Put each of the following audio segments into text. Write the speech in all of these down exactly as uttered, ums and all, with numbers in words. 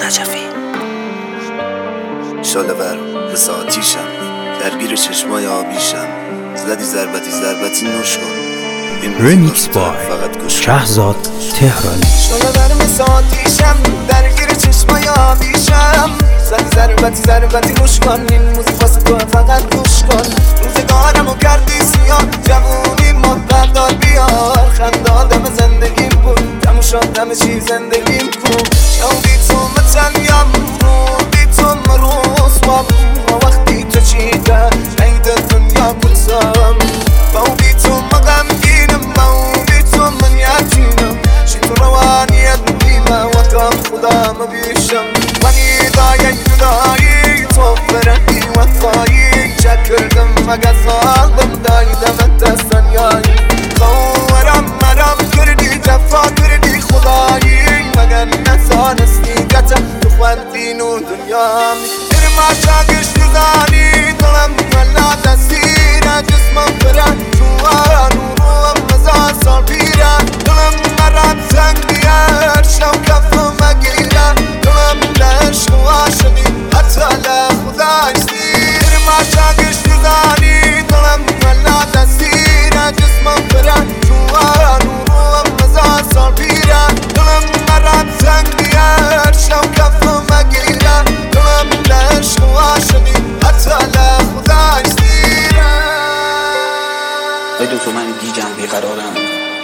نجفی شاله ور مثل آتیشم، درگیر چشمای آبیشم. زدی ضربتی ضربتی نوش کن. رمیکس بای شهزاد تهرانی. شاله ور مثل آتیشم، درگیر چشمای آبیشم. زدی ضربتی ضربتی نوش کن. این موزیک واسه تو فقط گوش کن. روزگارمو کردی سیاه، جوونی مدردار بیار. خنده آدم زندگیم بود، تموم شد همه چی زندگیم کن. شاودی تو متنیم رودی تو مروز بام. ما وقتی تو چیده عید دنیا بودم. باودی تو مغمگینم، باودی تو من یتیمم. شی تو روانیت میمه و کام خدا مبیشم. منی دایی دایی تو فرقی وفایی. چک کردم مگه ظالم دایدم دستانیایی. خورم مرم کردی جفا کردی خدایی. مگر نزانستی گتا تو خوندین و دنیام. برم عشقش نزانی دلم ولا دستیره. جسمم برن تو آن و روم مزار سال پیره. دلم مرم زنگ بیار شو کفم مگیره. دلم لشق و عاشقی حتی لخدای سیر. برم عشقش نزانی دلم ولا دستیره. جسمم برن تو آن و روم مزار سال پیره. دلم مرم زنگ بیار شو کفم مگیره. دلم لشق و عاشقی حتی لخدای سیره. ای دو تو من گیجم بیقرارم،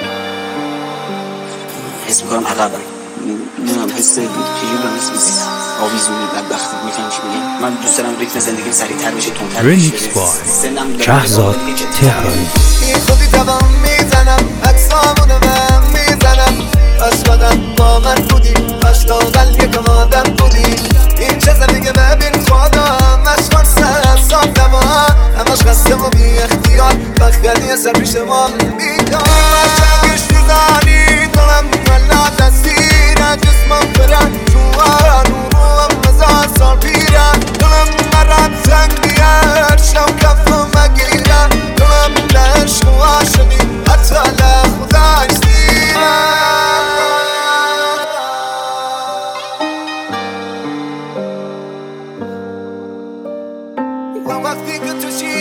حس میکنم عقبم. نمیدونم حس چجوری دارم، حس آویزونی بدبختی میفهم چی میگم. من دوست دارم ریتم زندگیم سریعتر بشه، تندتر بشه. رمیکس بای شهزاد تهرانی. بی خودی دوام میزنم، عکسامونو بهم میزنم. عشقادم با من بودی، عشقادم یکم آدم بودی. این چه زندگی ببین خودم عشقان سر صاف دوا. همش خسته و بی اختیار وقت کردی سر پیش ما بیدار. عشقش نزانی دلم ولا دستیره. جسمم برن تو آن و روم مزار سال پیره. دلم مرم زنگ بیار شو کفم مگیره. دلم لشق و عاشقی حتی لخدای سیره. وقتی که تو